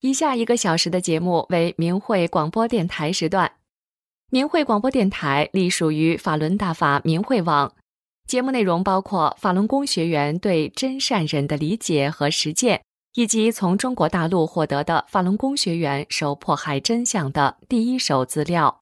以下1个小时的节目为明慧广播电台时段。明慧广播电台隶属于法轮大法明慧网，节目内容包括法轮功学员对真善忍的理解和实践，以及从中国大陆获得的法轮功学员受迫害真相的第一手资料。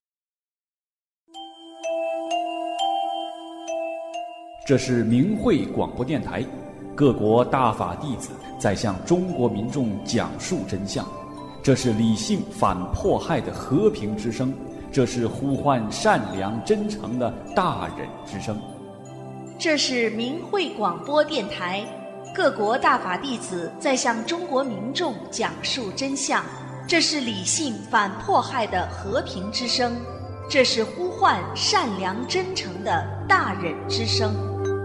这是明慧广播电台，各国大法弟子在向中国民众讲述真相，这是理性反迫害的和平之声，这是呼唤善良真诚的大忍之声。 这是明慧广播电台，各国大法弟子在向中国民众讲述真相，这是理性反迫害的和平之声，这是呼唤善良真诚的大忍之声。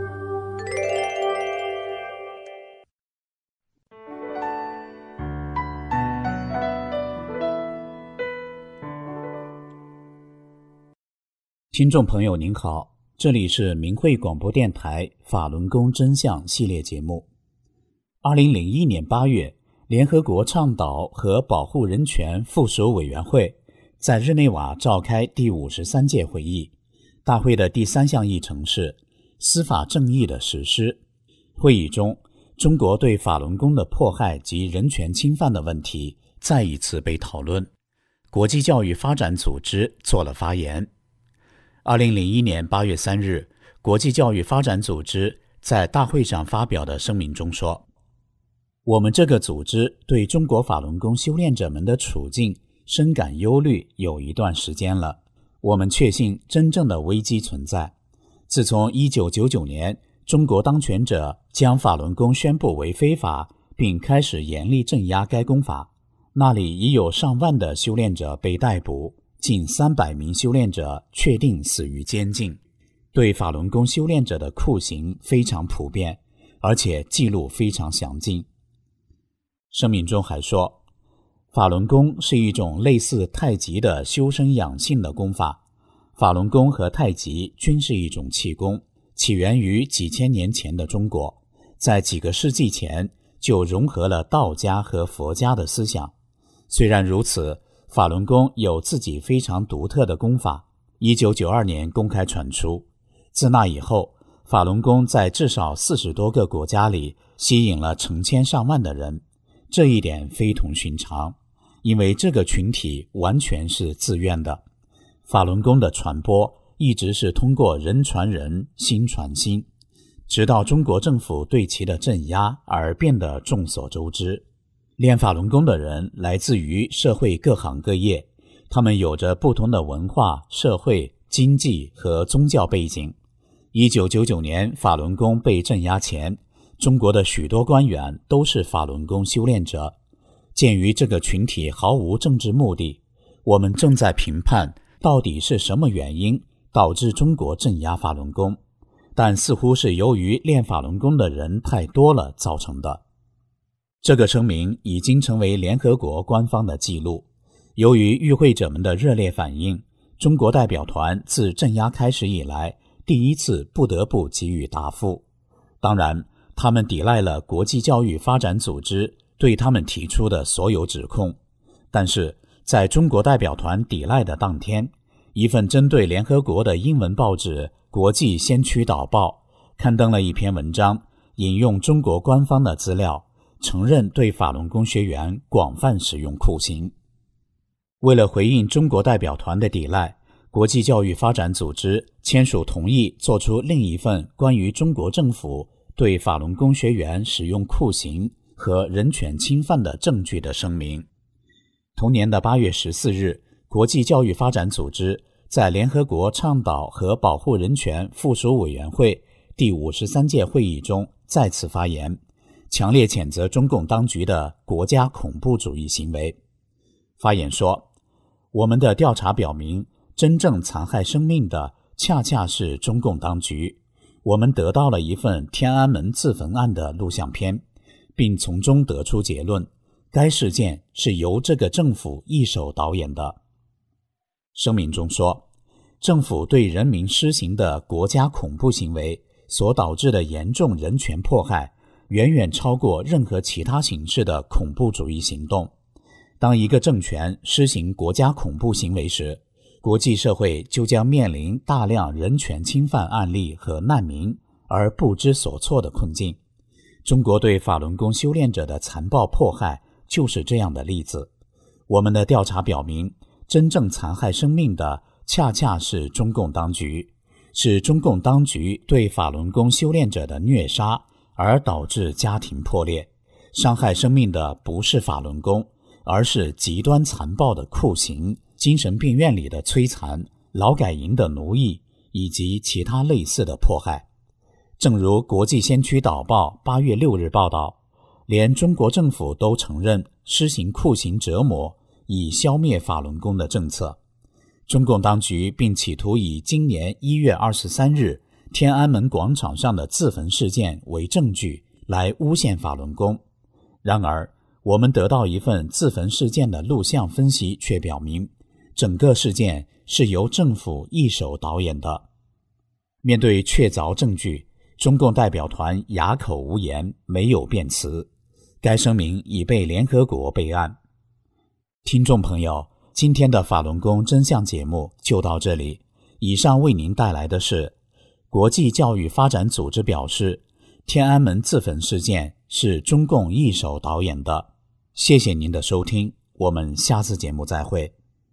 听众朋友您好，这里是明慧广播电台法轮功真相系列节目。2001年8月，联合国倡导和保护人权附属委员会在日内瓦召开第53届会议，大会的第3项议程是司法正义的实施。会议中，中国对法轮功的迫害及人权侵犯的问题再一次被讨论。国际教育发展组织做了发言。2001年8月3日，国际教育发展组织在大会上发表的声明中说，我们这个组织对中国法轮功修炼者们的处境深感忧虑有一段时间了。我们确信真正的危机存在。自从1999年中国当权者将法轮功宣布为非法，并开始严厉镇压该功法，那里已有上万的修炼者被逮捕，近300名修炼者确定死于监禁。对法轮功修炼者的酷刑非常普遍，而且记录非常详尽。声明中还说，法轮功是一种类似太极的修身养性的功法。法轮功和太极均是一种气功，起源于几千年前的中国，在几个世纪前就融合了道家和佛家的思想。虽然如此，法轮功有自己非常独特的功法，1992年公开传出。自那以后，法轮功在至少40多个国家里吸引了成千上万的人，这一点非同寻常，因为这个群体完全是自愿的。法轮功的传播一直是通过人传人，心传心，直到中国政府对其的镇压而变得众所周知。练法轮功的人来自于社会各行各业，他们有着不同的文化、社会、经济和宗教背景。1999年法轮功被镇压前，中国的许多官员都是法轮功修炼者。鉴于这个群体毫无政治目的，我们正在评判到底是什么原因导致中国镇压法轮功，但似乎是由于练法轮功的人太多了造成的。这个声明已经成为联合国官方的记录。由于与会者们的热烈反应，中国代表团自镇压开始以来第一次不得不给予答复。当然，他们抵赖了国际教育发展组织对他们提出的所有指控。但是在中国代表团抵赖的当天，一份针对联合国的英文报纸《国际先驱导报》刊登了一篇文章，引用中国官方的资料，承认对法轮功学员广泛使用酷刑。为了回应中国代表团的抵赖，国际教育发展组织签署同意做出另一份关于中国政府对法轮功学员使用酷刑和人权侵犯的证据的声明。同年的8月14日，国际教育发展组织在联合国倡导和保护人权附属委员会第53届会议中再次发言，强烈谴责中共当局的国家恐怖主义行为。发言说，我们的调查表明，真正残害生命的恰恰是中共当局。我们得到了一份天安门自焚案的录像片，并从中得出结论，该事件是由这个政府一手导演的。声明中说，政府对人民施行的国家恐怖行为所导致的严重人权迫害，远远超过任何其他形式的恐怖主义行动。 当一个政权施行国家恐怖行为时，国际社会就将面临大量人权侵犯案例和难民而不知所措的困境。中国对法轮功修炼者的残暴迫害就是这样的例子。我们的调查表明，真正残害生命的恰恰是中共当局，是中共当局对法轮功修炼者的虐杀而导致家庭破裂。伤害生命的不是法轮功，而是极端残暴的酷刑、精神病院里的摧残、劳改营的奴役以及其他类似的迫害。正如国际先驱导报8月6日报道，连中国政府都承认施行酷刑折磨以消灭法轮功的政策。中共当局并企图以今年1月23日天安门广场上的自焚事件为证据来诬陷法轮功。然而，我们得到一份自焚事件的录像分析却表明，整个事件是由政府一手导演的。面对确凿证据，中共代表团哑口无言，没有辩词。该声明已被联合国备案。听众朋友，今天的法轮功真相节目就到这里。以上为您带来的是国际教育发展组织表示，天安门自焚事件是中共一手导演的。谢谢您的收听，我们下次节目再会。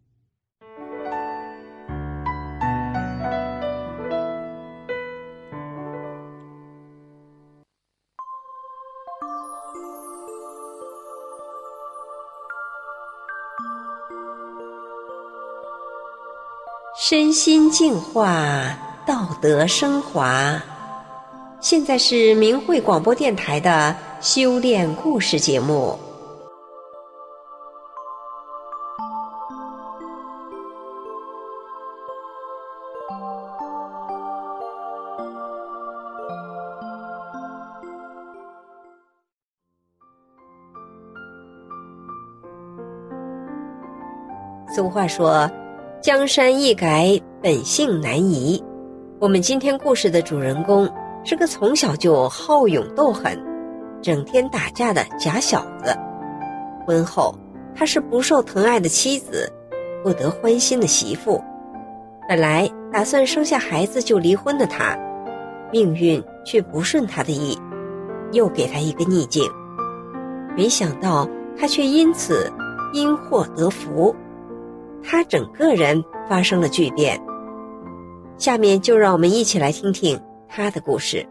身心净化，道德升华。现在是明慧广播电台的修炼故事节目。俗话说，江山易改，本性难移。我们今天故事的主人公是个从小就好勇斗狠、整天打架的假小子。婚后，他是不受疼爱的妻子，不得欢心的媳妇。本来打算生下孩子就离婚的他，命运却不顺他的意，又给他一个逆境。没想到他却因此因祸得福，他整个人发生了巨变。下面就让我们一起来听听他的故事。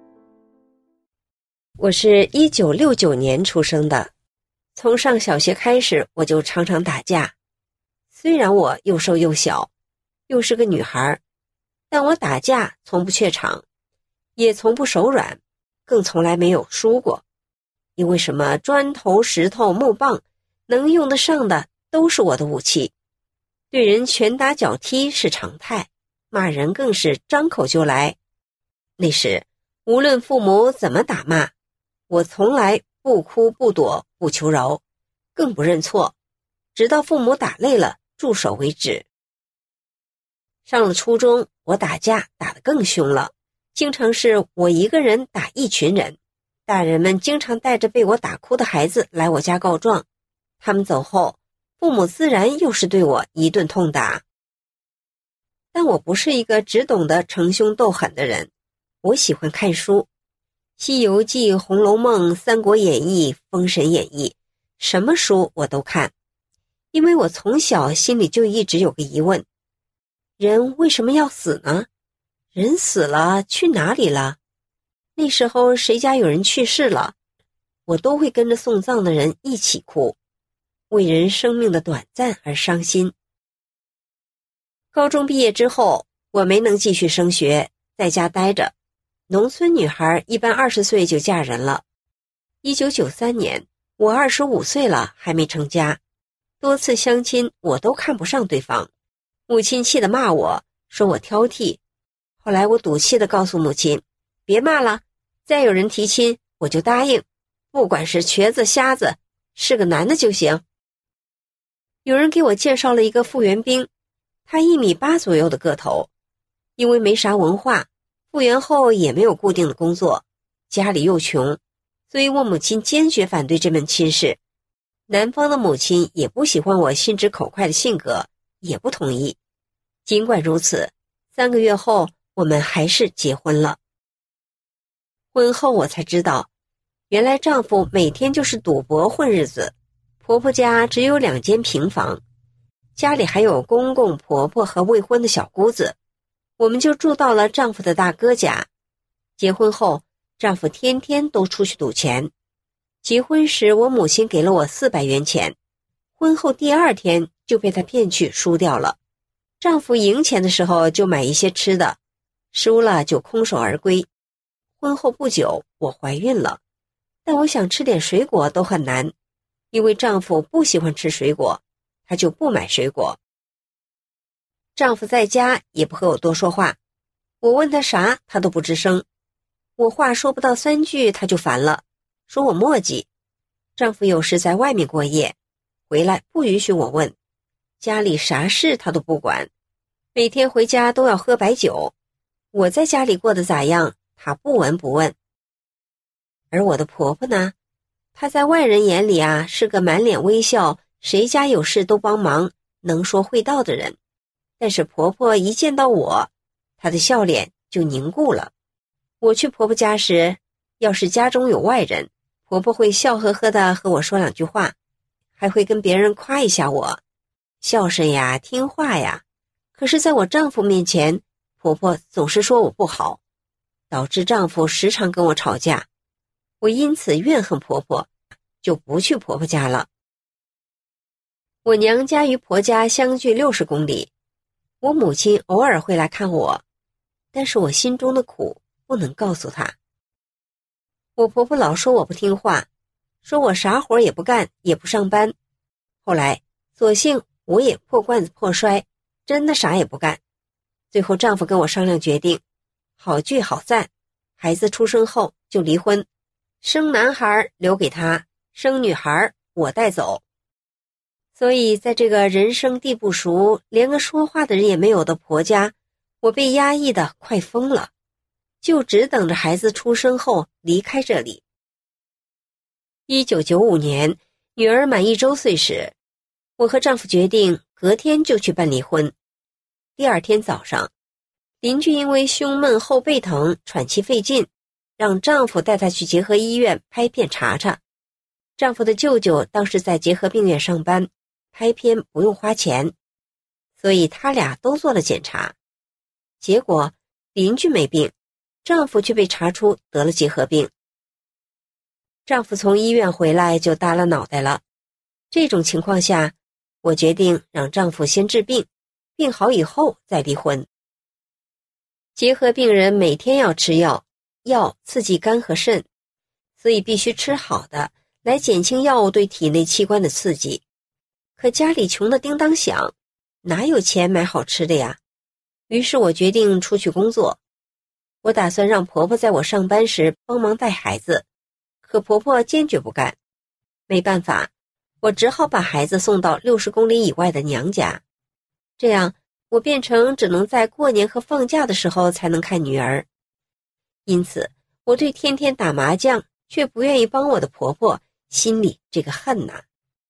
我是1969年出生的，从上小学开始我就常常打架。虽然我又瘦又小，又是个女孩，但我打架从不怯场，也从不手软，更从来没有输过。因为什么砖头、石头、木棒，能用得上的都是我的武器。对人拳打脚踢是常态，骂人更是张口就来。那时无论父母怎么打骂，我从来不哭不躲不求饶，更不认错，直到父母打累了住手为止。上了初中，我打架打得更凶了，经常是我一个人打一群人。大人们经常带着被我打哭的孩子来我家告状，他们走后，父母自然又是对我一顿痛打。但我不是一个只懂得逞凶斗狠的人，我喜欢看书，西游记、红楼梦、三国演义、封神演义，什么书我都看。因为我从小心里就一直有个疑问，人为什么要死呢？人死了去哪里了？那时候谁家有人去世了，我都会跟着送葬的人一起哭，为人生命的短暂而伤心。高中毕业之后，我没能继续升学，在家待着。农村女孩一般20岁就嫁人了。1993年，我25岁了还没成家，多次相亲我都看不上对方，母亲气得骂我，说我挑剔。后来我赌气地告诉母亲，别骂了，再有人提亲我就答应，不管是瘸子瞎子，是个男的就行。有人给我介绍了一个复员兵，他1.8米左右的个头，因为没啥文化，复员后也没有固定的工作，家里又穷，所以我母亲坚决反对这门亲事。 男方的母亲也不喜欢我心直口快的性格，也不同意。尽管如此，3个月后我们还是结婚了。婚后我才知道，原来丈夫每天就是赌博混日子。婆婆家只有2间平房，家里还有公公婆婆和未婚的小姑子，我们就住到了丈夫的大哥家。结婚后，丈夫天天都出去赌钱。结婚时我母亲给了我400元钱，婚后第2天就被他骗去输掉了。丈夫赢钱的时候就买一些吃的，输了就空手而归。婚后不久我怀孕了，但我想吃点水果都很难，因为丈夫不喜欢吃水果，他就不买水果。丈夫在家也不和我多说话，我问他啥他都不吱声，我话说不到3句他就烦了，说我磨叽。丈夫有时在外面过夜，回来不允许我问，家里啥事他都不管，每天回家都要喝白酒，我在家里过得咋样他不闻不问。而我的婆婆呢，她在外人眼里啊是个满脸微笑，谁家有事都帮忙，能说会道的人。但是婆婆一见到我，她的笑脸就凝固了。我去婆婆家时，要是家中有外人，婆婆会笑呵呵地和我说2句话，还会跟别人夸一下我，孝顺呀，听话呀。可是在我丈夫面前，婆婆总是说我不好，导致丈夫时常跟我吵架。我因此怨恨婆婆，就不去婆婆家了。我娘家与婆家相距60公里，我母亲偶尔会来看我，但是我心中的苦不能告诉她。我婆婆老说我不听话，说我啥活也不干，也不上班。后来索性我也破罐子破摔，真的啥也不干。最后丈夫跟我商量决定，好聚好散，孩子出生后就离婚，生男孩留给他，生女孩我带走。所以在这个人生地不熟，连个说话的人也没有的婆家，我被压抑得快疯了，就只等着孩子出生后离开这里。1995年，女儿满1周岁时，我和丈夫决定隔天就去办离婚。第2天早上，邻居因为胸闷后背疼喘气费劲，让丈夫带她去结合医院拍片查查。丈夫的舅舅当时在结合病院上班，拍片不用花钱，所以他俩都做了检查。结果邻居没病，丈夫却被查出得了结核病。丈夫从医院回来就耷拉脑袋了。这种情况下，我决定让丈夫先治病，病好以后再离婚。结核病人每天要吃药，药刺激肝和肾，所以必须吃好的，来减轻药物对体内器官的刺激。可家里穷得叮当响，哪有钱买好吃的呀？于是我决定出去工作。我打算让婆婆在我上班时帮忙带孩子，可婆婆坚决不干。没办法，我只好把孩子送到60公里以外的娘家。这样我变成只能在过年和放假的时候才能看女儿。因此我对天天打麻将却不愿意帮我的婆婆心里这个恨呐。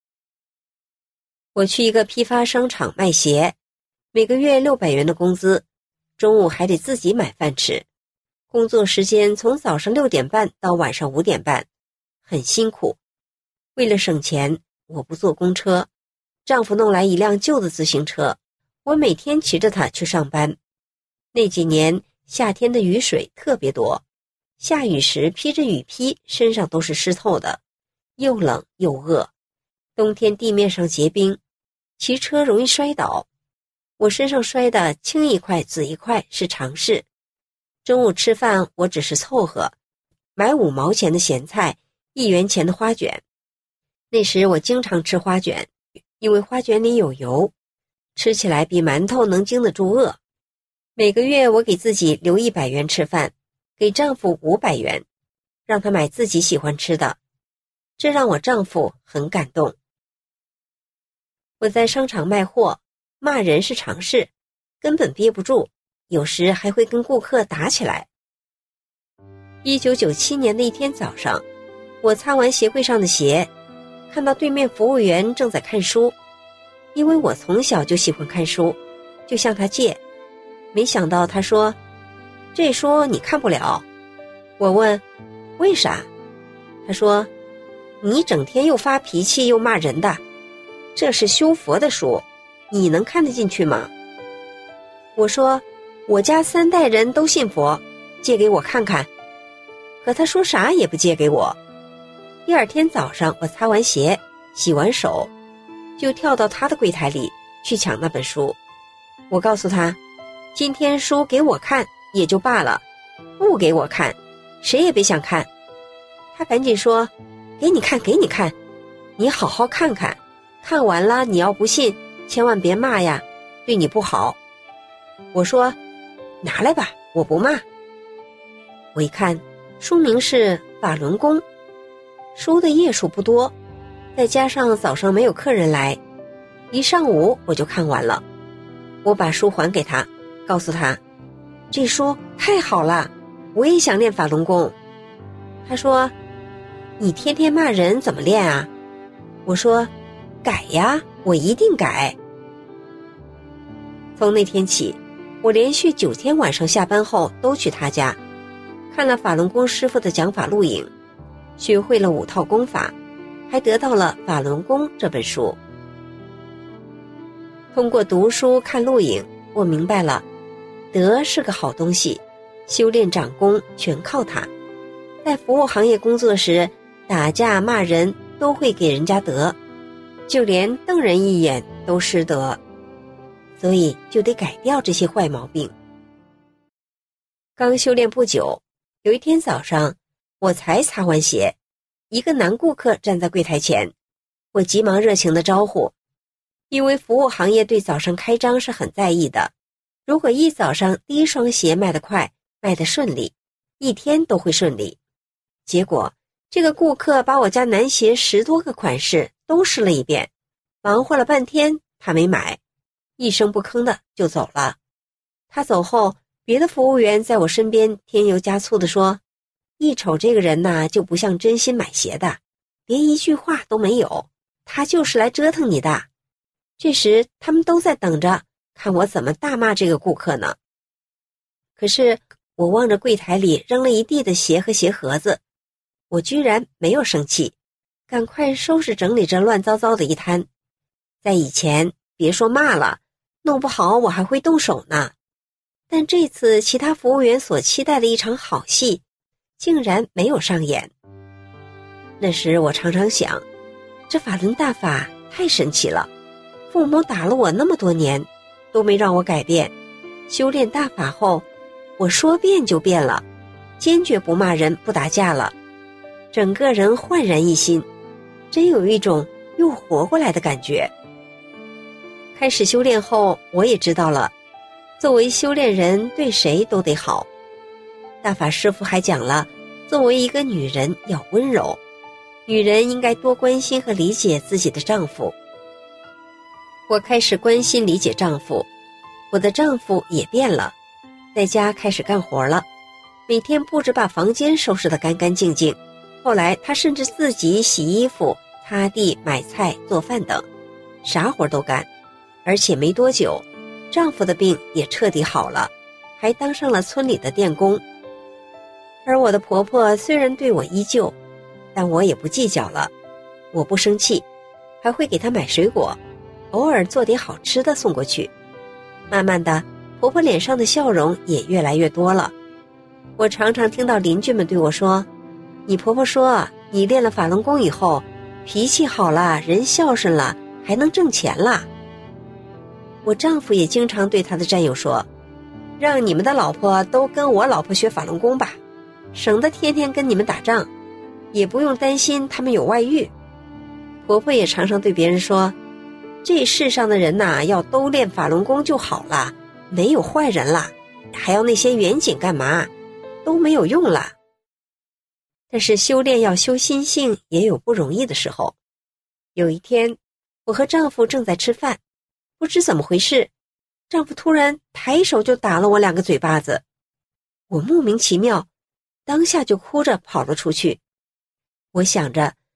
我去一个批发商场卖鞋，每个月600元的工资，中午还得自己买饭吃。工作时间从早上6点半到晚上5点半，很辛苦。为了省钱，我不坐公车，丈夫弄来一辆旧的自行车，我每天骑着它去上班。那几年夏天的雨水特别多，下雨时披着雨披，身上都是湿透的，又冷又饿。冬天地面上结冰，骑车容易摔倒。我身上摔的青一块紫一块是常事。中午吃饭我只是凑合，买5毛钱的咸菜，1元钱的花卷。那时我经常吃花卷，因为花卷里有油，吃起来比馒头能经得住饿。每个月我给自己留100元吃饭，给丈夫500元，让他买自己喜欢吃的，这让我丈夫很感动。我在商场卖货，骂人是常事，根本憋不住，有时还会跟顾客打起来。1997年的一天早上，我擦完鞋柜上的鞋， 看到对面服务员正在看书，因为我从小就喜欢看书，就向他借。没想到他说：“这书你看不了。”我问：“为啥？”他说：“你整天又发脾气又骂人的，这是修佛的书，你能看得进去吗？”我说：“我家3代人都信佛，借给我看看。”可他说啥也不借给我。第二天早上，我擦完鞋洗完手，就跳到他的柜台里去抢那本书。我告诉他，今天书给我看也就罢了，不给我看谁也别想看。他赶紧说：“给你看给你看，你好好看看，看完了你要不信千万别骂呀，对你不好。”我说：“拿来吧，我不骂。”我一看书名是《法轮功》，书的页数不多，再加上早上没有客人来，一上午我就看完了。我把书还给他，告诉他：“这书太好了，我也想练法轮功。”他说：“你天天骂人怎么练啊？”我说：“改呀，我一定改。”从那天起，我连续9天晚上下班后都去他家，看了法轮功师傅的讲法录影，学会了5套功法，还得到了《法轮功》这本书。通过读书看录影，我明白了，德是个好东西，修炼长功全靠它。在服务行业工作时，打架骂人都会给人家德，就连瞪人一眼都失德，所以就得改掉这些坏毛病。刚修炼不久，有一天早上，我才擦完鞋，一个男顾客站在柜台前，我急忙热情地招呼，因为服务行业对早上开张是很在意的，如果一早上第一双鞋卖得快，卖得顺利，一天都会顺利。结果这个顾客把我家男鞋10多个款式都试了一遍，忙活了半天他没买，一声不吭的就走了。他走后，别的服务员在我身边添油加醋地说：“一瞅这个人呐，就不像真心买鞋的，连一句话都没有，他就是来折腾你的。”这时他们都在等着看我怎么大骂这个顾客呢。可是我望着柜台里扔了一地的鞋和鞋盒子，我居然没有生气，赶快收拾整理着乱糟糟的一摊。在以前别说骂了，弄不好我还会动手呢。但这次其他服务员所期待的一场好戏竟然没有上演。那时我常常想，这法轮大法太神奇了，父母打了我那么多年都没让我改变，修炼大法后我说变就变了，坚决不骂人不打架了，整个人焕然一新，真有一种又活过来的感觉。开始修炼后，我也知道了，作为修炼人对谁都得好。大法师父还讲了，作为一个女人要温柔，女人应该多关心和理解自己的丈夫。我开始关心理解丈夫，我的丈夫也变了，在家开始干活了，每天不止把房间收拾得干干净净，后来他甚至自己洗衣服、擦地、买菜、做饭等，啥活都干。而且没多久，丈夫的病也彻底好了，还当上了村里的电工。而我的婆婆虽然对我依旧，但我也不计较了，我不生气，还会给她买水果，偶尔做点好吃的送过去。慢慢的，婆婆脸上的笑容也越来越多了。我常常听到邻居们对我说，你婆婆说你练了法轮功以后，脾气好了，人孝顺了，还能挣钱了。我丈夫也经常对他的战友说，让你们的老婆都跟我老婆学法轮功吧，省得天天跟你们打仗，也不用担心他们有外遇。婆婆也常常对别人说，这世上的人呐，要都练法轮功就好了，没有坏人了，还要那些远景干嘛，都没有用了。但是修炼要修心性，也有不容易的时候。有一天，我和丈夫正在吃饭，不知怎么回事，丈夫突然抬手就打了我2个嘴巴子。我莫名其妙，当下就哭着跑了出去。我想着，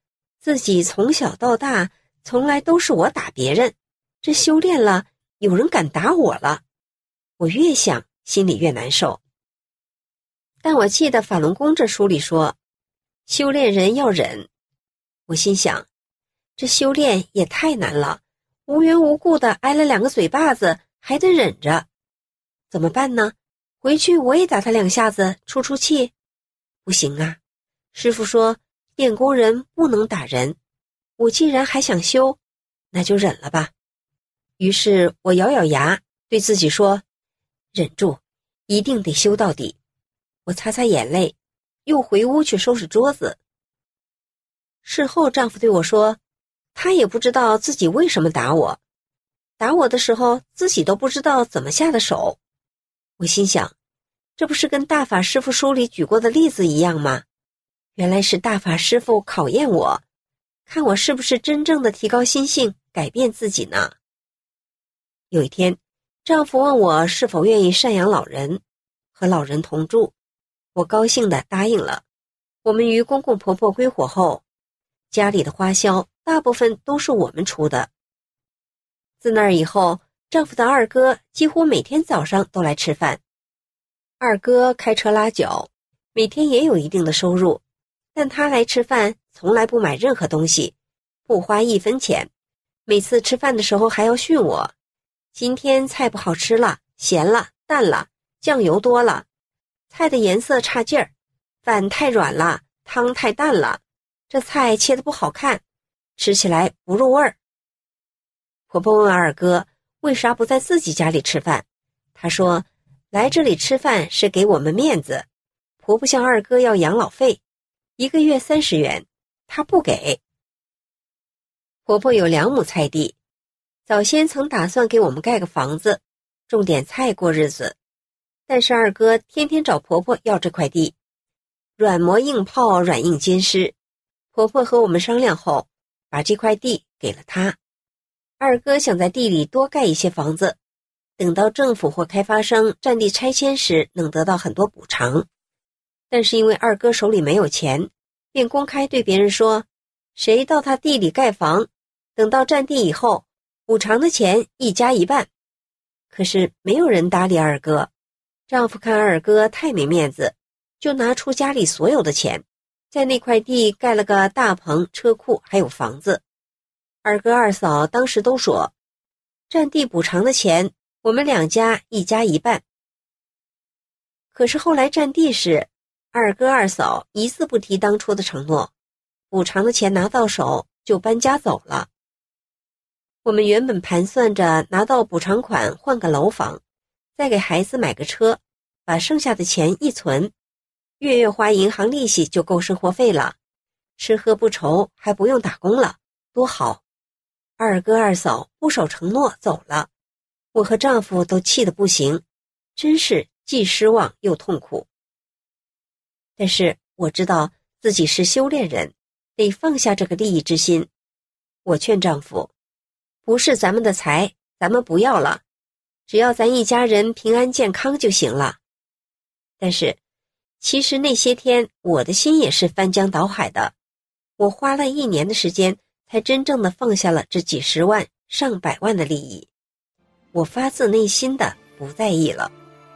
自己从小到大从来都是我打别人，这修炼了，有人敢打我了。我越想心里越难受。但我记得法轮功这书里说，修炼人要忍。我心想，这修炼也太难了，无缘无故的挨了2个嘴巴子，还得忍着。怎么办呢？回去我也打他2下子，出出气？不行啊，师父说练功人不能打人，我既然还想修，那就忍了吧。于是我咬咬牙，对自己说，忍住，一定得修到底。我擦擦眼泪，又回屋去收拾桌子。事后丈夫对我说，他也不知道自己为什么打我，打我的时候自己都不知道怎么下的手。我心想，这不是跟大法师父书里举过的例子一样吗？原来是大法师父考验我，看我是不是真正的提高心性，改变自己呢。有一天，丈夫问我是否愿意赡养老人，和老人同住，我高兴地答应了。我们与公公婆婆归伙后，家里的花销大部分都是我们出的。自那儿以后，丈夫的二哥几乎每天早上都来吃饭。二哥开车拉脚，每天也有一定的收入，但他来吃饭从来不买任何东西，不花1分钱。每次吃饭的时候还要训我，今天菜不好吃了，咸了，淡了，酱油多了，菜的颜色差劲儿，饭太软了，汤太淡了，这菜切得不好看，吃起来不入味儿。婆婆问二哥为啥不在自己家里吃饭，他说来这里吃饭是给我们面子，婆婆向二哥要养老费，1个月30元，她不给。婆婆有2亩菜地，早先曾打算给我们盖个房子，种点菜过日子，但是二哥天天找婆婆要这块地，软磨硬泡，软硬兼施。婆婆和我们商量后，把这块地给了她。二哥想在地里多盖一些房子，等到政府或开发商占地拆迁时能得到很多补偿。但是因为二哥手里没有钱，便公开对别人说，谁到他地里盖房，等到占地以后，补偿的钱1家1半。可是没有人搭理二哥，丈夫看二哥太没面子，就拿出家里所有的钱，在那块地盖了个大棚、车库还有房子。二哥二嫂当时都说，占地补偿的钱我们2家1家1半。可是后来占地时，二哥二嫂一字不提当初的承诺，补偿的钱拿到手就搬家走了。我们原本盘算着拿到补偿款换个楼房，再给孩子买个车，把剩下的钱一存，月月花银行利息就够生活费了，吃喝不愁，还不用打工了，多好。二哥二嫂不守承诺走了，我和丈夫都气得不行，真是既失望又痛苦。但是我知道自己是修炼人，得放下这个利益之心。我劝丈夫，不是咱们的财，咱们不要了，只要咱一家人平安健康就行了。但是其实那些天我的心也是翻江倒海的，我花了1年的时间才真正的放下了这几十万上百万的利益，我发自内心的不在意了。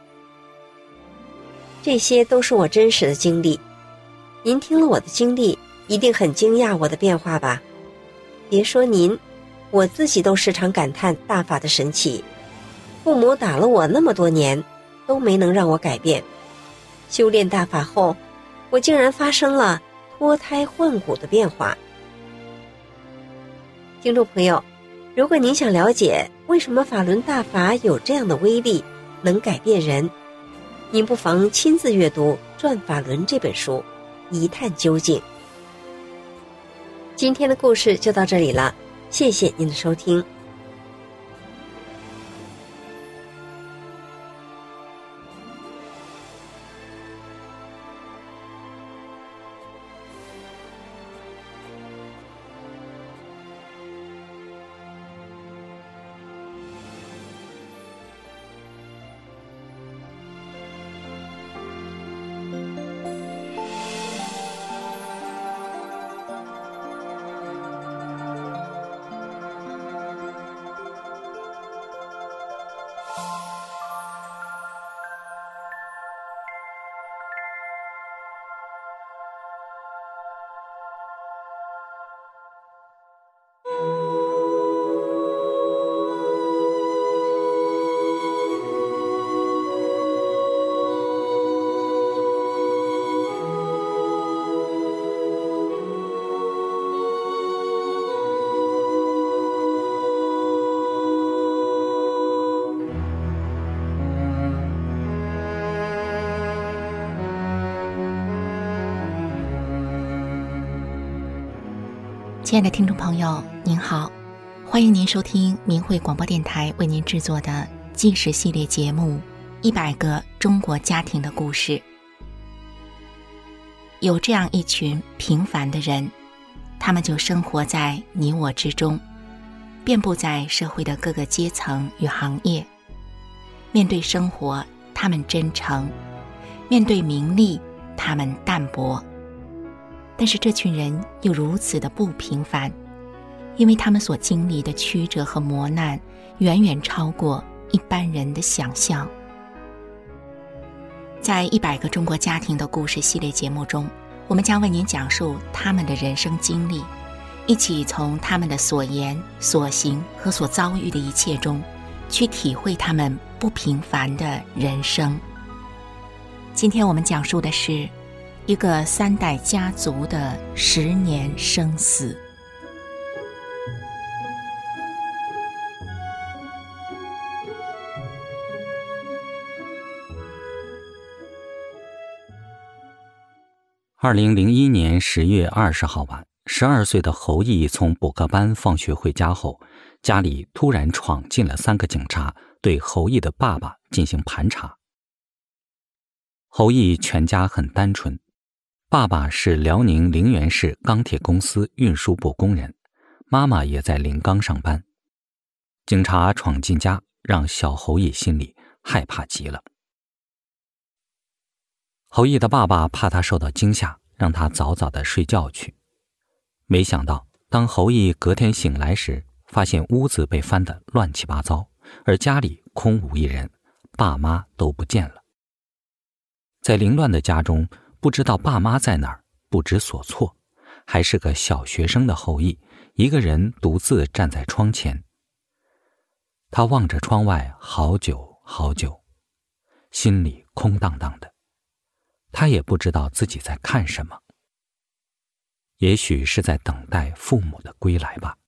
这些都是我真实的经历，您听了我的经历，一定很惊讶我的变化吧？别说您，我自己都时常感叹大法的神奇。父母打了我那么多年，都没能让我改变。修炼大法后，我竟然发生了脱胎换骨的变化。听众朋友，如果您想了解为什么法轮大法有这样的威力，能改变人，您不妨亲自阅读《转法轮》这本书，一探究竟。今天的故事就到这里了，谢谢您的收听。 亲爱的听众朋友，您好，欢迎您收听明慧广播电台为您制作的纪实系列节目《100个中国家庭的故事》。有这样一群平凡的人，他们就生活在你我之中，遍布在社会的各个阶层与行业。面对生活，他们真诚；面对名利，他们淡泊。但是这群人又如此的不平凡，因为他们所经历的曲折和磨难远远超过一般人的想象。在100个中国家庭的故事系列节目中，我们将为您讲述他们的人生经历，一起从他们的所言、所行和所遭遇的一切中，去体会他们不平凡的人生。今天我们讲述的是一个3代家族的10年生死。 2001年10月20号晚，12岁的侯毅从补课班放学回家后，家里突然闯进了3个警察，对侯毅的爸爸进行盘查。侯毅全家很单纯，爸爸是辽宁陵源市钢铁公司运输部工人，妈妈也在临钢上班。警察闯进家，让小侯毅心里害怕极了。侯毅的爸爸怕他受到惊吓，让他早早的睡觉去。没想到，当侯毅隔天醒来时，发现屋子被翻得乱七八糟，而家里空无一人，爸妈都不见了。在凌乱的家中，不知道爸妈在哪儿，不知所措，还是个小学生的侯毅，一个人独自站在窗前。他望着窗外好久好久，心里空荡荡的。他也不知道自己在看什么，也许是在等待父母的归来吧。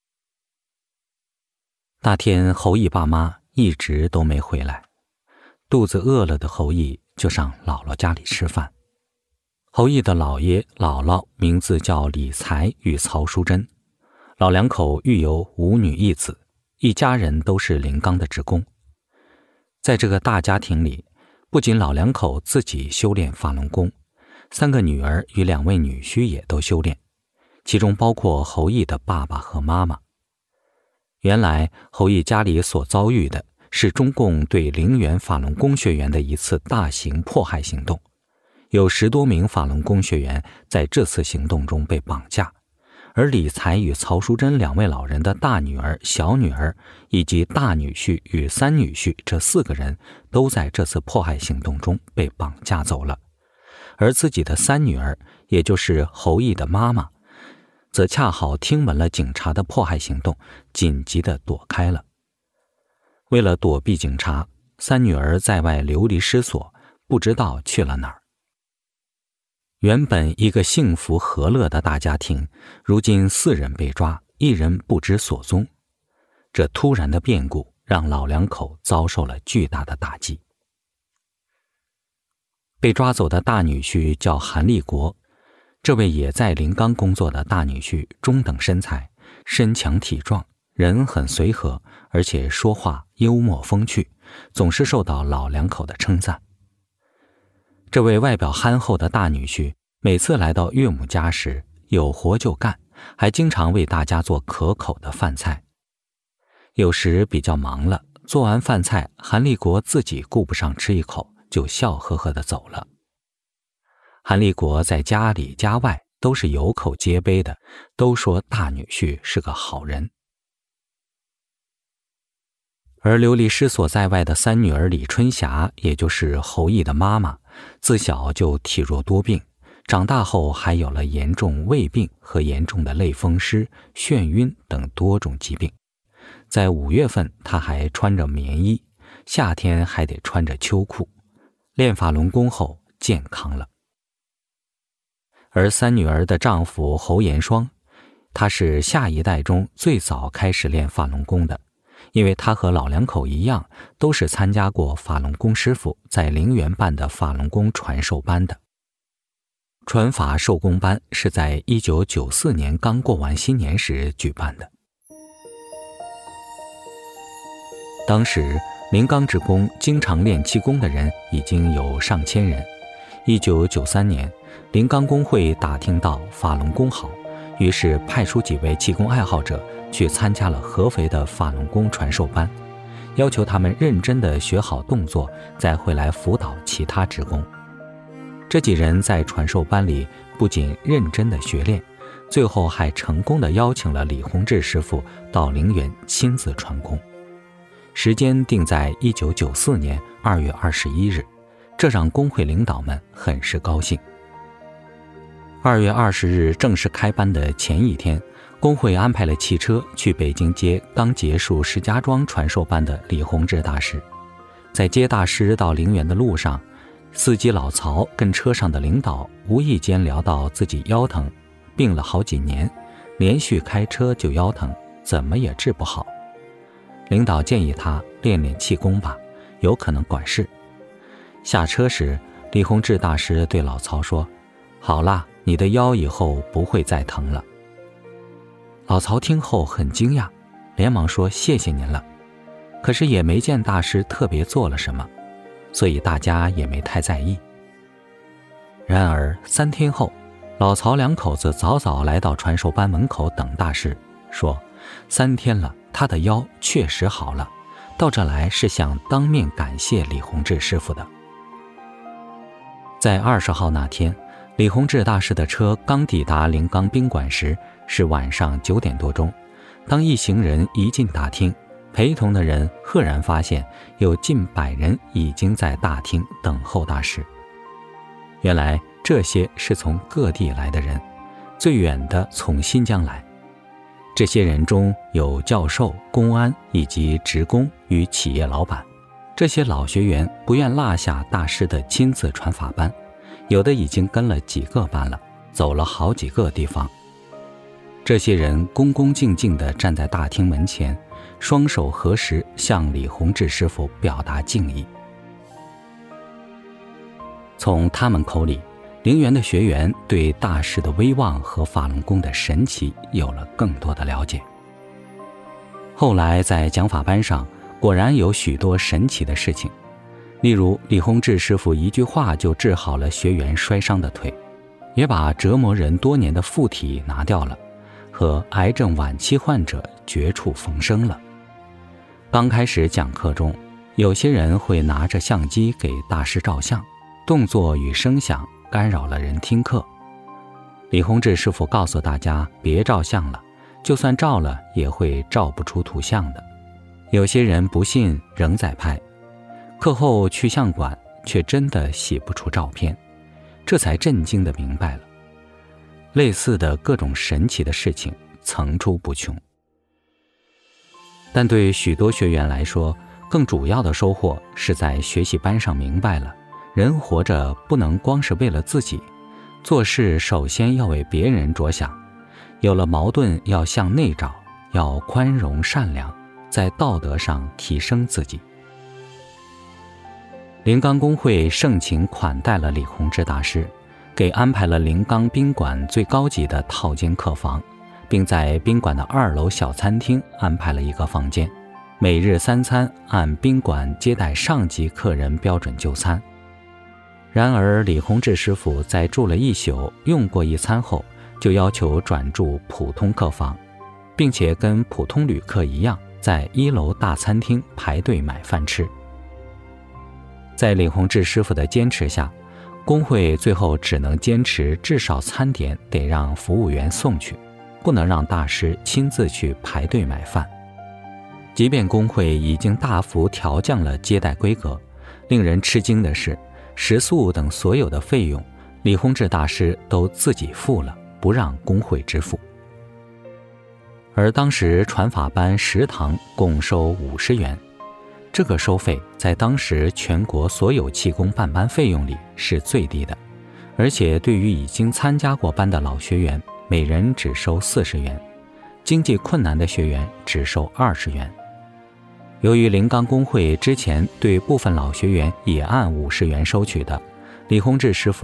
那天侯毅爸妈一直都没回来，肚子饿了的侯毅就上姥姥家里吃饭。侯毅的姥爷姥姥名字叫李才与曹淑珍，老两口育有5女1子，一家人都是临钢的职工。在这个大家庭里，不仅老两口自己修炼法轮功，3个女儿与2位女婿也都修炼，其中包括侯毅的爸爸和妈妈。原来侯毅家里所遭遇的是中共对陵源法轮功学员的一次大型迫害行动，有10多名法轮功学员在这次行动中被绑架，而李才与曹淑珍2位老人的大女儿、小女儿以及大女婿与3女婿这4个人都在这次迫害行动中被绑架走了，而自己的3女儿，也就是侯毅的妈妈，则恰好听闻了警察的迫害行动，紧急地躲开了。为了躲避警察，3女儿在外流离失所，不知道去了哪儿。原本一个幸福和乐的大家庭，如今4人被抓，1人不知所踪。这突然的变故让老两口遭受了巨大的打击。被抓走的大女婿叫韩立国，这位也在临钢工作的大女婿中等身材，身强体壮，人很随和，而且说话幽默风趣，总是受到老两口的称赞。这位外表憨厚的大女婿，每次来到岳母家时，有活就干，还经常为大家做可口的饭菜。有时比较忙了，做完饭菜，韩立国自己顾不上吃一口，就笑呵呵地走了。韩立国在家里家外都是有口皆碑的，都说大女婿是个好人。而流离失所在外的3女儿李春霞，也就是侯毅的妈妈，自小就体弱多病，长大后还有了严重胃病和严重的类风湿、眩晕等多种疾病。在5月份，她还穿着棉衣，夏天还得穿着秋裤。练法轮功后健康了。而3女儿的丈夫侯延双，他是下一代中最早开始练法轮功的，因为他和老两口一样，都是参加过法轮功师傅在陵园办的法轮功传授班的。 传法授功班是在1994年刚过完新年时举办的。当时临冈职工经常练气功的人已经有上千人。1993年，临冈工会打听到法轮功好，于是派出几位气功爱好者去参加了合肥的法轮功传授班，要求他们认真地学好动作，再回来辅导其他职工。这几人在传授班里不仅认真地学练，最后还成功地邀请了李洪志师傅到陵园亲自传功。时间定在1994年2月21日，这让工会领导们很是高兴。2月20日正式开班的前一天，工会安排了汽车去北京接刚结束石家庄传授班的李洪志大师。在接大师到陵园的路上，司机老曹跟车上的领导无意间聊到自己腰疼，病了好几年，连续开车就腰疼，怎么也治不好。领导建议他练练气功吧，有可能管事。下车时，李洪志大师对老曹说：“好啦，你的腰以后不会再疼了。”老曹听后很惊讶，连忙说：“谢谢您了。”可是也没见大师特别做了什么，所以大家也没太在意。然而3天后，老曹两口子早早来到传授班门口等大师，说3天了，他的腰确实好了，到这来是想当面感谢李洪志师傅的。在20号那天，李洪志大师的车刚抵达临冈宾馆时是晚上9点多钟。当一行人一进大厅，陪同的人赫然发现有近100人已经在大厅等候大师。原来这些是从各地来的人，最远的从新疆来。这些人中有教授、公安以及职工与企业老板。这些老学员不愿落下大师的亲自传法班，有的已经跟了几个班了，走了好几个地方。这些人恭恭敬敬地站在大厅门前，双手合十，向李洪志师傅表达敬意。从他们口里，陵园的学员对大师的威望和法轮功的神奇有了更多的了解。后来在讲法班上，果然有许多神奇的事情，例如李洪志师傅一句话就治好了学员摔伤的腿，也把折磨人多年的附体拿掉了，和癌症晚期患者绝处逢生了。刚开始讲课中，有些人会拿着相机给大师照相，动作与声响干扰了人听课。李洪志师傅告诉大家别照相了，就算照了也会照不出图像的。有些人不信仍在拍，课后去相馆却真的洗不出照片，这才震惊地明白了。类似的各种神奇的事情层出不穷。但对许多学员来说，更主要的收获是在学习班上明白了，人活着不能光是为了自己，做事首先要为别人着想，有了矛盾要向内找，要宽容善良，在道德上提升自己。临冈工会盛情款待了李洪志大师，给安排了临冈宾馆最高级的套间客房，并在宾馆的2楼小餐厅安排了一个房间，每日3餐按宾馆接待上级客人标准就餐。然而李洪志师傅在住了1宿，用过1餐后，就要求转住普通客房，并且跟普通旅客一样，在1楼大餐厅排队买饭吃。在李洪志师傅的坚持下，工会最后只能坚持至少餐点得让服务员送去，不能让大师亲自去排队买饭。即便工会已经大幅调降了接待规格，令人吃惊的是，食宿等所有的费用，李洪志大师都自己付了，不让工会支付。而当时传法班食堂共收50元，这个收费在当时全国所有气功办班费用里是最低的，而且对于已经参加过班的老学员，每人只收40元，经济困难的学员只收20元。由于临冈工会之前对部分老学员也按50元收取的，李洪志师傅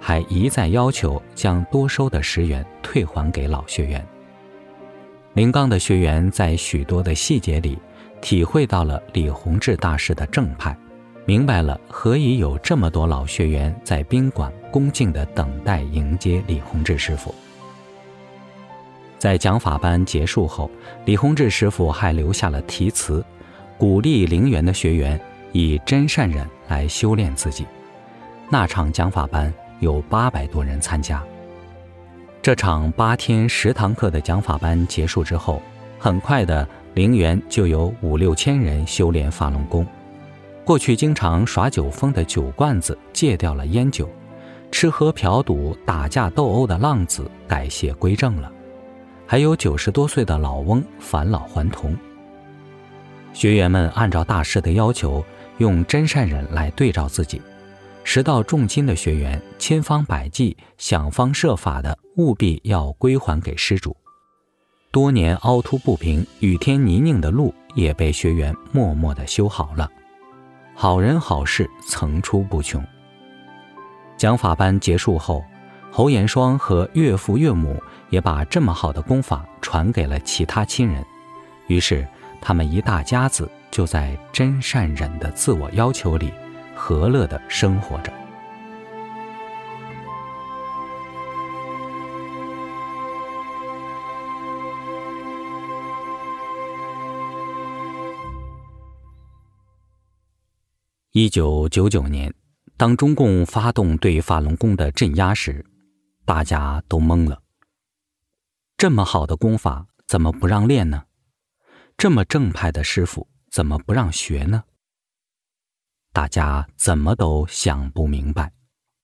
还一再要求将多收的10元退还给老学员。临冈的学员在许多的细节里体会到了李洪志大师的正派，明白了何以有这么多老学员在宾馆恭敬地等待迎接李洪志师傅。在讲法班结束后，李洪志师傅还留下了题词，鼓励陵园的学员以真善忍来修炼自己。那场讲法班有800多人参加。这场8天10堂课的讲法班结束之后，很快的陵园就有5-6千人修炼法轮功。过去经常耍酒疯的酒罐子戒掉了烟酒，吃喝嫖赌打架斗殴的浪子改邪归正了，还有90多岁的老翁返老还童。学员们按照大师的要求，用真善忍来对照自己，识到重金的学员千方百计想方设法的务必要归还给施主。多年凹凸不平雨天泥泞的路也被学员默默地修好了，好人好事层出不穷。讲法班结束后，侯延双和岳父岳母也把这么好的功法传给了其他亲人，于是他们一大家子就在真善忍的自我要求里和乐地生活着。1999年，当中共发动对法轮功的镇压时，大家都懵了。这么好的功法怎么不让练呢？这么正派的师傅怎么不让学呢？大家怎么都想不明白。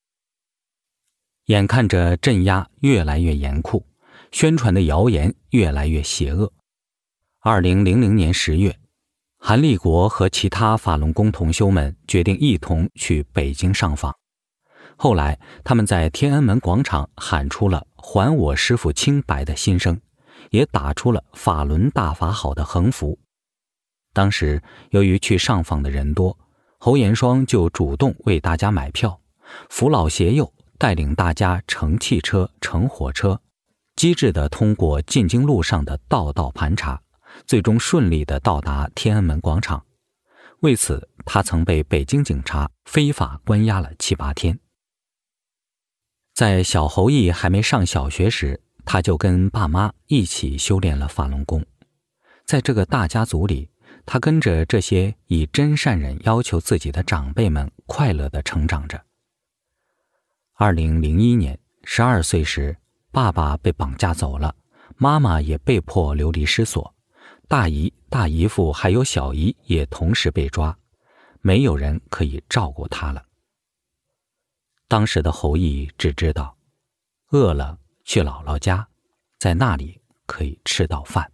眼看着镇压越来越严酷，宣传的谣言越来越邪恶。2000年10月，韩立国和其他法轮功同修们决定一同去北京上访。后来他们在天安门广场喊出了还我师父清白的心声，也打出了法轮大法好的横幅。当时由于去上访的人多，侯延双就主动为大家买票，扶老携幼，带领大家乘汽车乘火车，机智地通过进京路上的道道盘查，最终顺利地到达天安门广场。为此他曾被北京警察非法关押了7-8天。在小侯毅还没上小学时，他就跟爸妈一起修炼了法轮功。在这个大家族里，他跟着这些以真善忍要求自己的长辈们快乐地成长着。2001年12岁时，爸爸被绑架走了，妈妈也被迫流离失所，大姨、大姨父还有小姨也同时被抓，没有人可以照顾他了。当时的侯毅只知道，饿了去姥姥家，在那里可以吃到饭。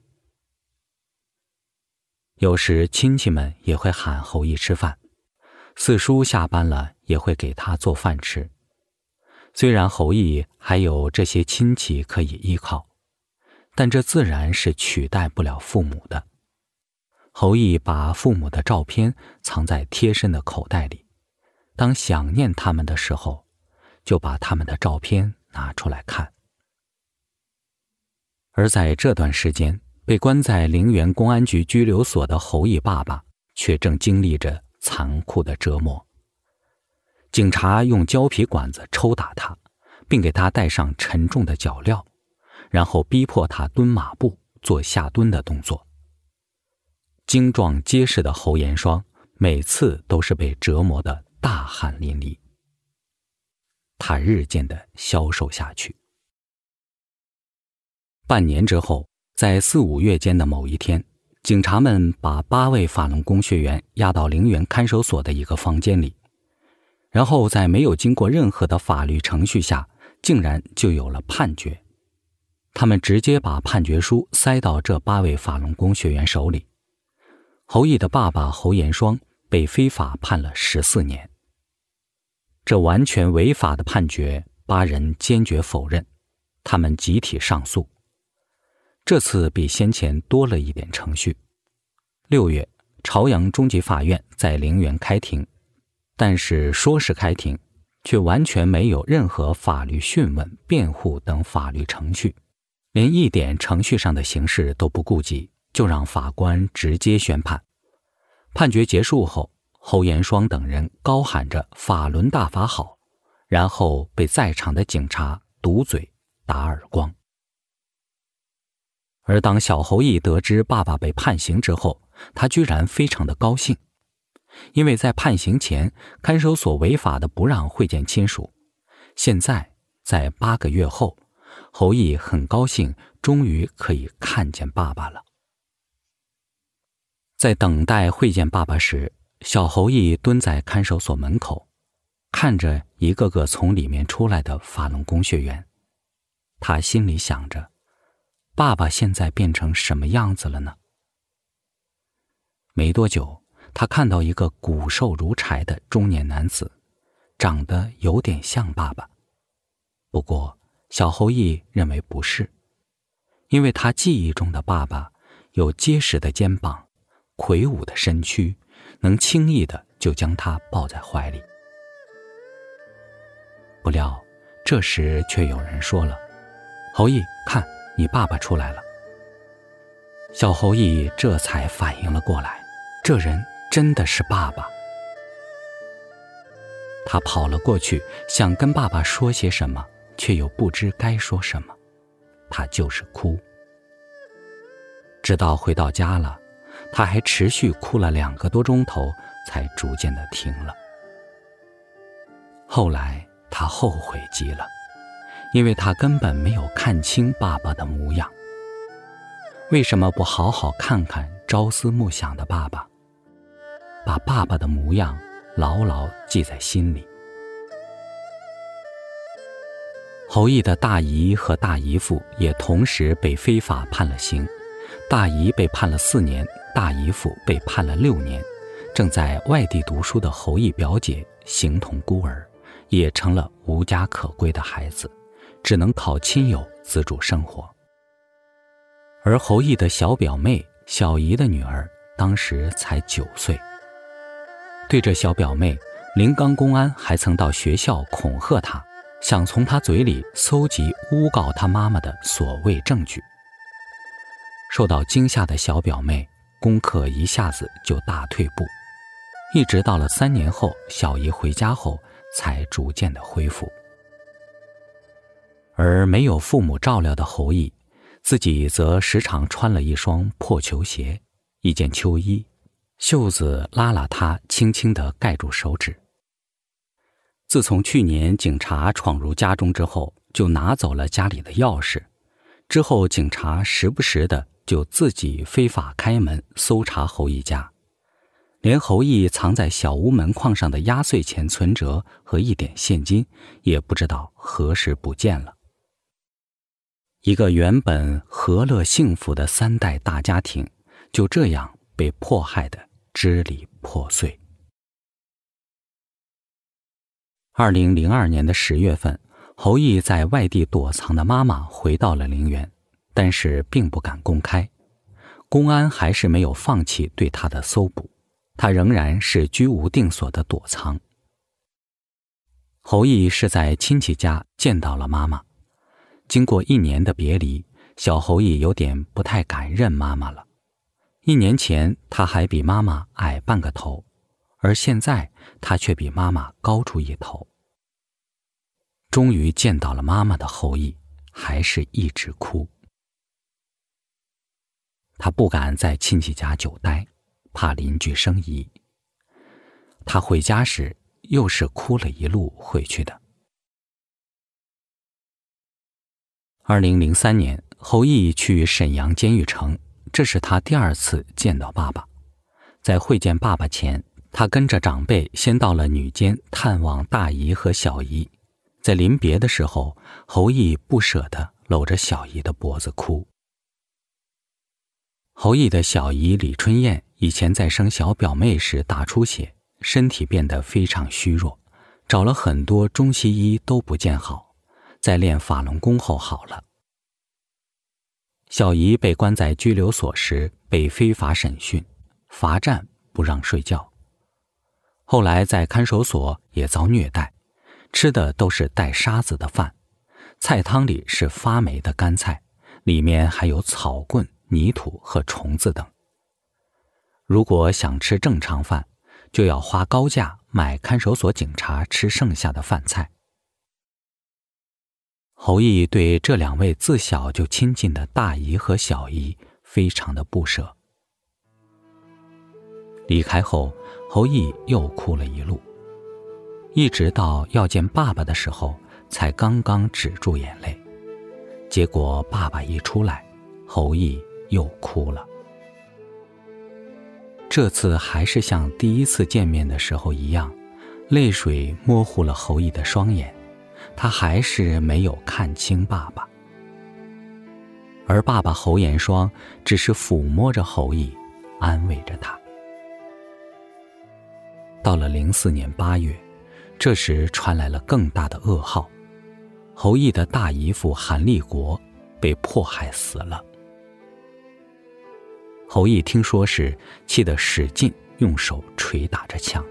有时亲戚们也会喊侯毅吃饭，四叔下班了也会给他做饭吃。虽然侯毅还有这些亲戚可以依靠，但这自然是取代不了父母的。侯毅把父母的照片藏在贴身的口袋里，当想念他们的时候，就把他们的照片拿出来看。而在这段时间，被关在陵园公安局拘留所的侯毅爸爸却正经历着残酷的折磨。警察用胶皮管子抽打他，并给他戴上沉重的脚镣，然后逼迫他蹲马步做下蹲的动作。精壮结实的侯延双每次都是被折磨得大汗淋漓，他日渐的消瘦下去。半年之后，在4、5月间的某一天，警察们把8位法轮功学员押到陵园看守所的一个房间里，然后在没有经过任何的法律程序下，竟然就有了判决。他们直接把判决书塞到这8位法轮功学员手里。侯毅的爸爸侯延双被非法判了14年。这完全违法的判决，8人坚决否认，他们集体上诉。这次比先前多了一点程序。6月，朝阳中级法院在陵园开庭，但是说是开庭， 却完全没有任何法律讯问、辩护等法律程序，连一点程序上的形式都不顾及，就让法官直接宣判。判决结束后，侯延双等人高喊着法轮大法好，然后被在场的警察堵嘴打耳光。而当小侯毅得知爸爸被判刑之后，他居然非常的高兴，因为在判刑前，看守所违法的不让会见亲属。现在在8个月后，侯毅很高兴，终于可以看见爸爸了。在等待会见爸爸时，小侯毅蹲在看守所门口，看着一个个从里面出来的法轮功学员。他心里想着，爸爸现在变成什么样子了呢？没多久，他看到一个骨瘦如柴的中年男子，长得有点像爸爸。不过小侯毅认为不是，因为他记忆中的爸爸有结实的肩膀、魁梧的身躯，能轻易的就将他抱在怀里。不料这时却有人说了：“侯毅，看，你爸爸出来了。”小侯毅这才反应了过来，这人真的是爸爸。他跑了过去，想跟爸爸说些什么，却又不知该说什么，他就是哭。直到回到家了，他还持续哭了2个多钟头，才逐渐的停了。后来他后悔极了，因为他根本没有看清爸爸的模样。为什么不好好看看朝思暮想的爸爸，把爸爸的模样牢牢记在心里？侯毅的大姨和大姨父也同时被非法判了刑，大姨被判了4年，大姨父被判了6年。正在外地读书的侯毅表姐形同孤儿，也成了无家可归的孩子，只能靠亲友资助生活。而侯毅的小表妹小姨的女儿当时才9岁。对着小表妹，临港公安还曾到学校恐吓她，想从她嘴里搜集诬告她妈妈的所谓证据。受到惊吓的小表妹功课一下子就大退步，一直到了3年后，小姨回家后才逐渐的恢复。而没有父母照料的侯毅，自己则时常穿了一双破球鞋，一件秋衣，袖子拉拉他轻轻地盖住手指。自从去年警察闯入家中之后，就拿走了家里的钥匙，之后警察时不时的就自己非法开门搜查侯毅家，连侯毅藏在小屋门框上的压岁钱存折和一点现金也不知道何时不见了。一个原本和乐幸福的3代大家庭，就这样被迫害得支离破碎。2002年的10月份，侯毅在外地躲藏的妈妈回到了陵园，但是并不敢公开。公安还是没有放弃对他的搜捕，他仍然是居无定所的躲藏。侯毅是在亲戚家见到了妈妈，经过1年的别离，小侯毅有点不太敢认妈妈了。1年前他还比妈妈矮半个头，而现在他却比妈妈高出1头。终于见到了妈妈的侯毅还是一直哭。他不敢在亲戚家久待，怕邻居生疑。他回家时又是哭了一路回去的。2003年，侯毅去沈阳监狱城，这是他第2次见到爸爸。在会见爸爸前，他跟着长辈先到了女监探望大姨和小姨。在临别的时候，侯毅不舍得搂着小姨的脖子哭。侯毅的小姨李春燕以前在生小表妹时大出血，身体变得非常虚弱，找了很多中西医都不见好，在练法轮功后好了。小姨被关在拘留所时被非法审讯，罚站不让睡觉，后来在看守所也遭虐待， 吃的都是带沙子的饭，菜汤里是发霉的干菜，里面还有草棍、泥土和虫子等。如果想吃正常饭，就要花高价买看守所警察吃剩下的饭菜。侯毅对这2位自小就亲近的大姨和小姨非常的不舍。离开后，侯毅又哭了一路，一直到要见爸爸的时候，才刚刚止住眼泪。结果爸爸一出来，侯毅又哭了。这次还是像第一次见面的时候一样，泪水模糊了侯毅的双眼，他还是没有看清爸爸。而爸爸侯延双只是抚摸着侯毅，安慰着他。到了04年8月，这时传来了更大的噩耗，侯毅的大姨父韩立国被迫害死了。侯毅听说时，气得使劲用手捶打着墙。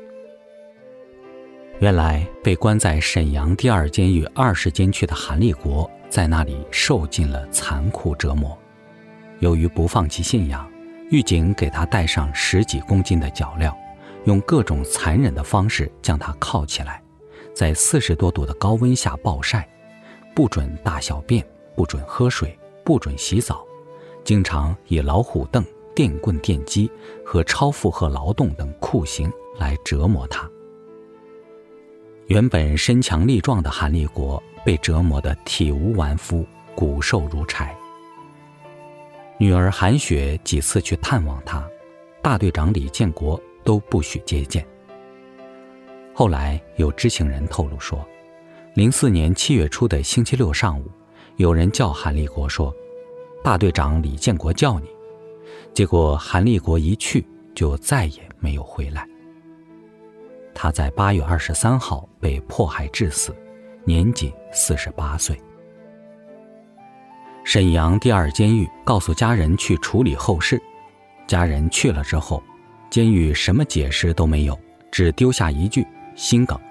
原来被关在沈阳第2监狱20监区的韩立国，在那里受尽了残酷折磨。由于不放弃信仰，狱警给他带上10几公斤的脚镣，用各种残忍的方式将他铐起来，在40多度的高温下暴晒，不准大小便，不准喝水，不准洗澡，经常以老虎凳、电棍电击和超负荷劳动等酷刑来折磨他。原本身强力壮的韩立国被折磨得体无完肤，骨瘦如柴。女儿韩雪几次去探望他，大队长李建国都不许接见。后来有知情人透露说，04年7月初的星期六上午，有人叫韩立国说，大队长李建国叫你。结果韩立国一去就再也没有回来。他在8月23号被迫害致死，年仅48岁。沈阳第2监狱告诉家人去处理后事，家人去了之后，监狱什么解释都没有，只丢下一句心梗。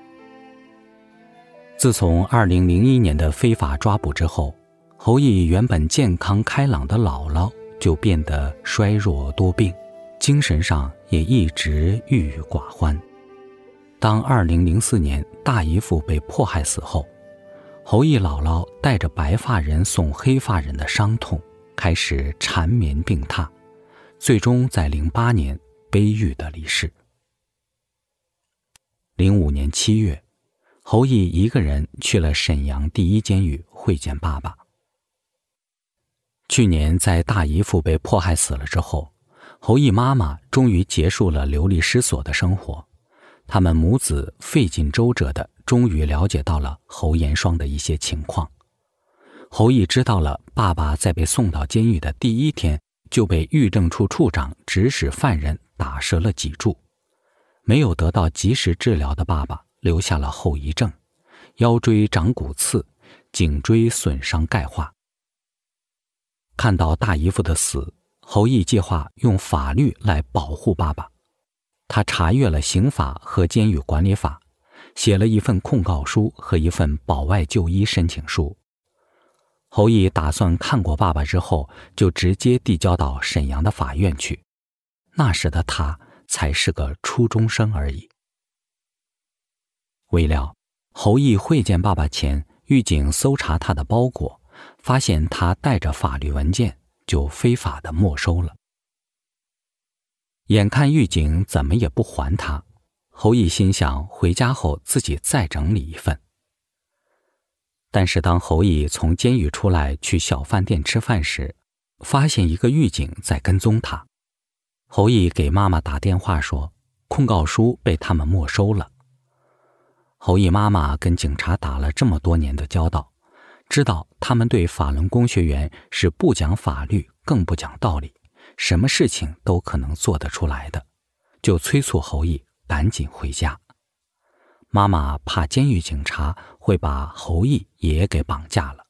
自从2001年的非法抓捕之后，侯毅原本健康开朗的姥姥就变得衰弱多病，精神上也一直郁郁寡欢。当2004年大姨父被迫害死后，侯毅姥姥带着白发人送黑发人的伤痛，开始缠绵病榻，最终在08年悲郁地离世。05年7月，侯毅一个人去了沈阳第1监狱会见爸爸。去年在大姨父被迫害死了之后，侯毅妈妈终于结束了流离失所的生活，他们母子费尽周折的终于了解到了侯延双的一些情况。侯毅知道了爸爸在被送到监狱的第1天就被狱政处处长指使犯人打折了脊柱，没有得到及时治疗的爸爸留下了后遗症，腰椎长骨刺，颈椎损伤钙化。看到大姨父的死，侯毅计划用法律来保护爸爸。他查阅了刑法和监狱管理法，写了一份控告书和一份保外就医申请书。侯毅打算看过爸爸之后就直接递交到沈阳的法院去，那时的他才是个初中生而已。未料侯毅会见爸爸前，狱警搜查他的包裹，发现他带着法律文件，就非法的没收了。眼看狱警怎么也不还他，侯毅心想回家后自己再整理一份。但是当侯毅从监狱出来去小饭店吃饭时，发现一个狱警在跟踪他。侯毅给妈妈打电话说，控告书被他们没收了。侯毅妈妈跟警察打了这么多年的交道，知道他们对法轮功学员是不讲法律更不讲道理，什么事情都可能做得出来的，就催促侯毅赶紧回家。妈妈怕监狱警察会把侯毅也给绑架了。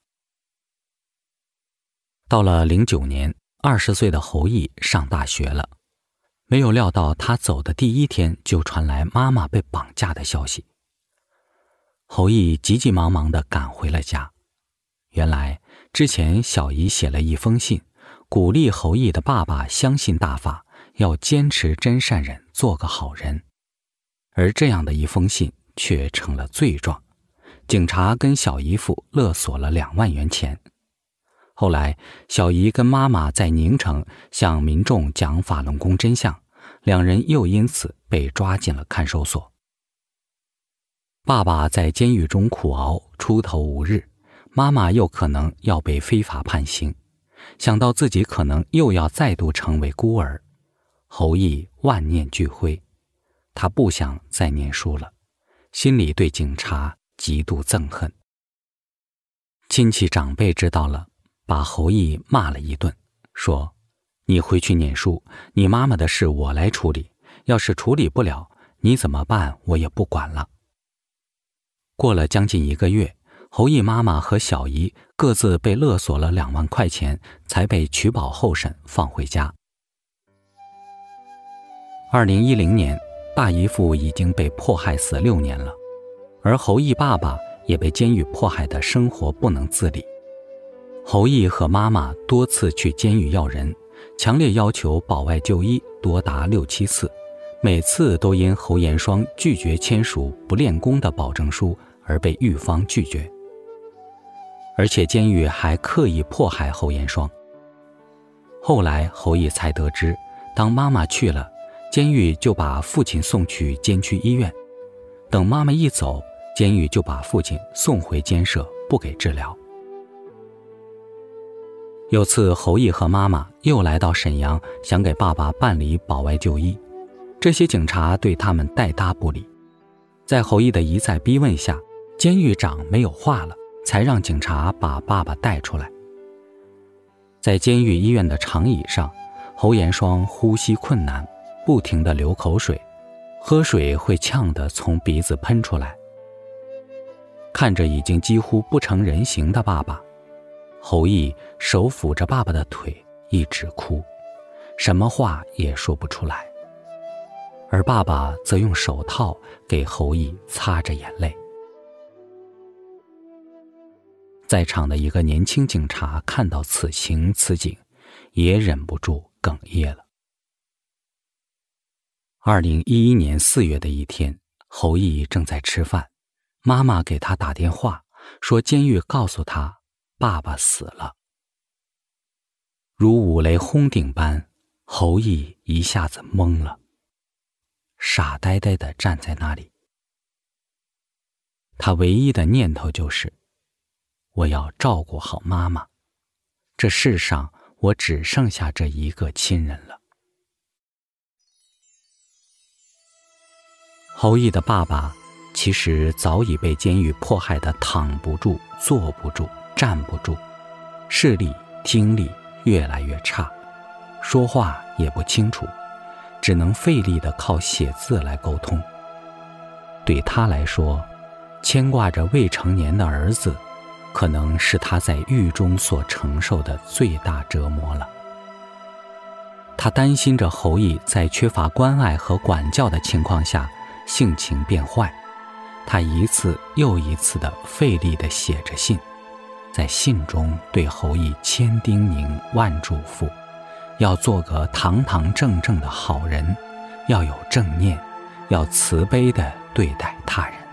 到了09年，20岁的侯毅上大学了，没有料到他走的第1天就传来妈妈被绑架的消息。 侯毅急急忙忙地赶回了家。原来之前小姨写了一封信，鼓励侯毅的爸爸相信大法，要坚持真善忍，做个好人。而这样的一封信却成了罪状，警察跟小姨夫勒索了2万元钱。后来小姨跟妈妈在宁城向民众讲法轮功真相，两人又因此被抓进了看守所。爸爸在监狱中苦熬，出头无日，妈妈又可能要被非法判刑，想到自己可能又要再度成为孤儿，侯毅万念俱灰。他不想再念书了，心里对警察极度憎恨。亲戚长辈知道了，把侯毅骂了一顿，说：你回去念书，你妈妈的事我来处理，要是处理不了，你怎么办我也不管了。过了将近1个月，侯毅妈妈和小姨各自被勒索了2万块钱，才被取保候审放回家。2010年，大姨父已经被迫害死6年了，而侯毅爸爸也被监狱迫害得生活不能自理。侯毅和妈妈多次去监狱要人，强烈要求保外就医多达6、7次，每次都因侯延双拒绝签署不练功的保证书而被狱方拒绝。而且监狱还刻意迫害侯延双。后来侯毅才得知，当妈妈去了，监狱就把父亲送去监区医院，等妈妈一走，监狱就把父亲送回监舍，不给治疗。有次侯毅和妈妈又来到沈阳，想给爸爸办理保外就医，这些警察对他们带搭不理。在侯毅的一再逼问下，监狱长没有话了，才让警察把爸爸带出来。在监狱医院的长椅上，侯延双呼吸困难，不停地流口水，喝水会呛得从鼻子喷出来。看着已经几乎不成人形的爸爸，侯毅手抚着爸爸的腿，一直哭，什么话也说不出来。而爸爸则用手套给侯毅擦着眼泪。在场的一个年轻警察看到此情此景，也忍不住哽咽了。2011年4月的一天，侯毅正在吃饭，妈妈给他打电话，说监狱告诉他爸爸死了。如五雷轰顶般，侯毅一下子懵了，傻呆呆地站在那里。他唯一的念头就是，我要照顾好妈妈，这世上我只剩下这一个亲人了。侯毅的爸爸其实早已被监狱迫害得躺不住、坐不住、站不住，视力、听力越来越差，说话也不清楚，只能费力地靠写字来沟通。对他来说，牵挂着未成年的儿子，可能是他在狱中所承受的最大折磨了。他担心着侯毅在缺乏关爱和管教的情况下性情变坏，他一次又一次地费力地写着信，在信中对侯毅千叮咛万嘱咐，要做个堂堂正正的好人，要有正念，要慈悲地对待他人。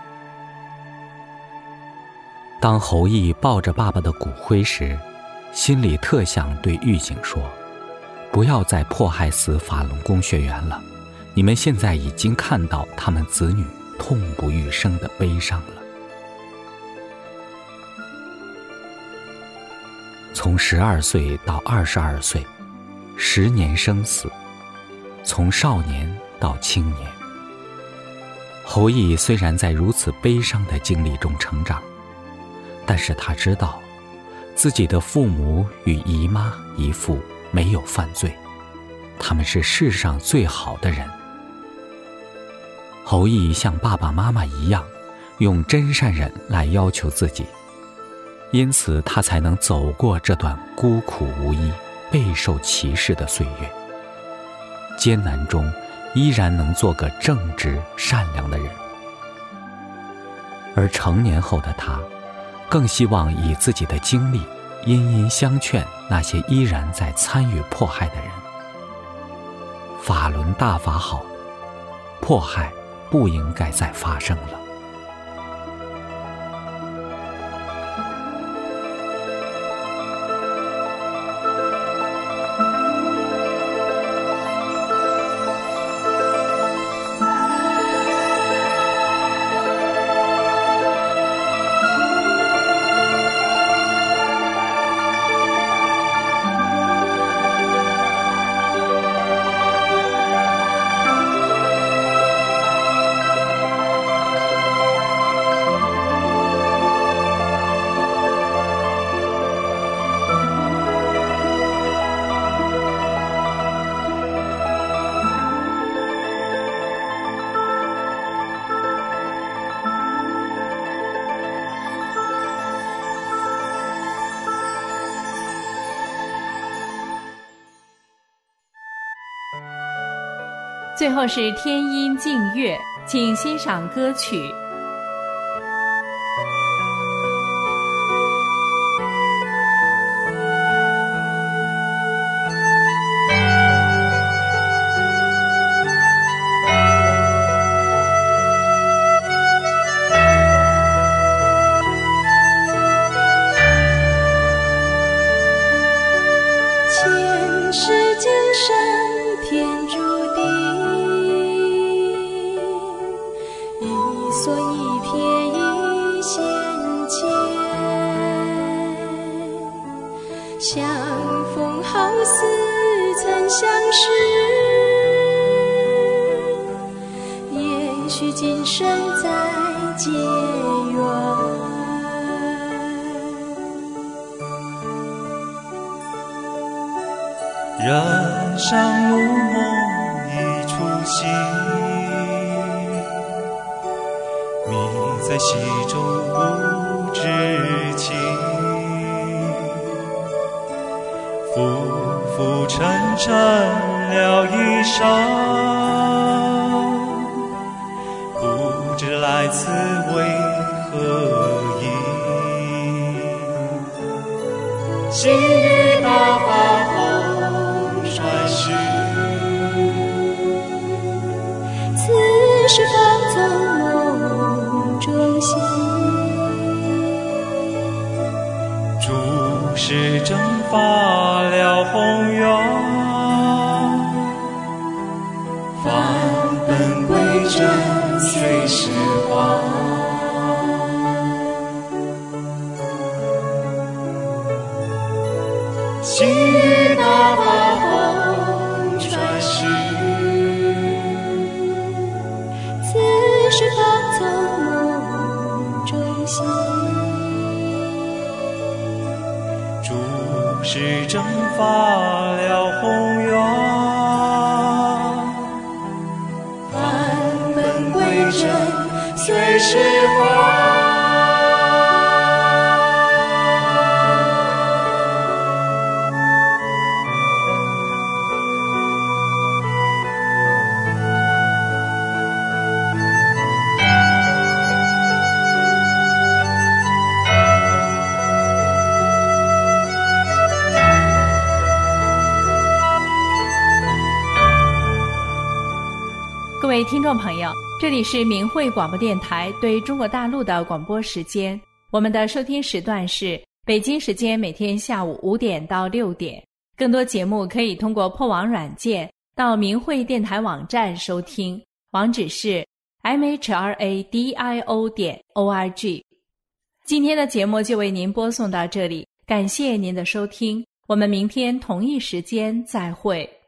当侯毅抱着爸爸的骨灰时，心里特想对狱警说，不要再迫害死法轮功学员了，你们现在已经看到他们子女痛不欲生的悲伤了。从12岁到22岁，10年生死，从少年到青年。侯毅虽然在如此悲伤的经历中成长，但是他知道，自己的父母与姨妈姨父没有犯罪，他们是世上最好的人。侯毅像爸爸妈妈一样，用真善忍来要求自己，因此他才能走过这段孤苦无依、备受歧视的岁月，艰难中依然能做个正直善良的人。 而成年后的他，更希望以自己的经历殷殷相劝那些依然在参与迫害的人。法轮大法好，迫害不应该再发生了。 最后是天音静月，请欣赏歌曲。 前世今生天注定，一所一撇一线牵，相逢好似曾相识，也许今生再结缘。 人生如梦一出戏，迷在戏中不知情，浮浮沉沉了一生，不知来此为何意。昔日大法红传世， 此时方从梦中醒， 诸世正发了宏愿，返本归真随时还。昔日大法红传世， 此时方从梦中醒， 诸世正发了宏愿， 返本归真随时还。 各位听众朋友，这里是明慧广播电台对中国大陆的广播时间，我们的收听时段是北京时间每天下午5点到6点。更多节目可以通过破网软件到明慧电台网站收听，网址是 mhradio.org。 今天的节目就为您播送到这里，感谢您的收听，我们明天同一时间再会。